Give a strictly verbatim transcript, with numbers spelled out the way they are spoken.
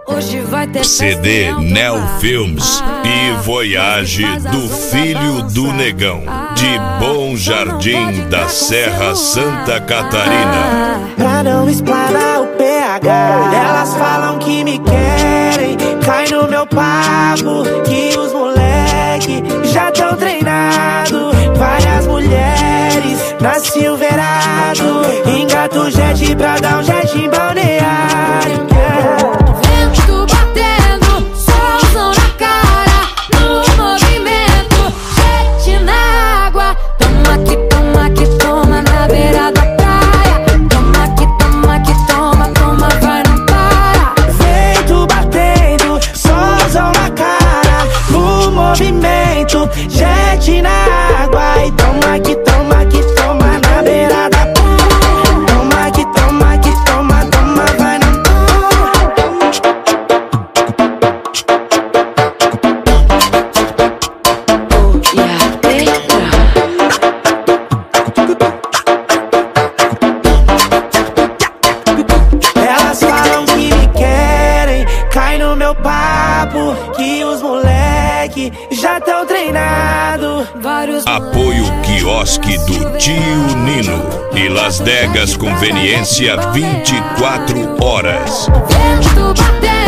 C D Neo Filmes e Voyage do Filho do Negão, de Bom Jardim da Serra, Santa Catarina. Pra não explanar o P H, elas falam que me querem, cai no meu papo, que os moleque já tão treinado. Várias mulheres na Silverado, engata o jet pra dar um jet em balneário. Vento batendo, solzão na cara, no movimento, jet na água. Toma que toma que toma na beira da praia. Toma que toma que toma, toma, vai, não para. Vento batendo, solzão na cara, no movimento, jet na água. E toma que toma que toma na beira da praia. Toma que toma que toma, toma, vai, não Elas falam que me querem, cai no meu papo, que os moleque já tão treinado. Vários Apoio Quiosque do Tio Nino e Las Degas Conveniência vinte e quatro horas. Vento batendo.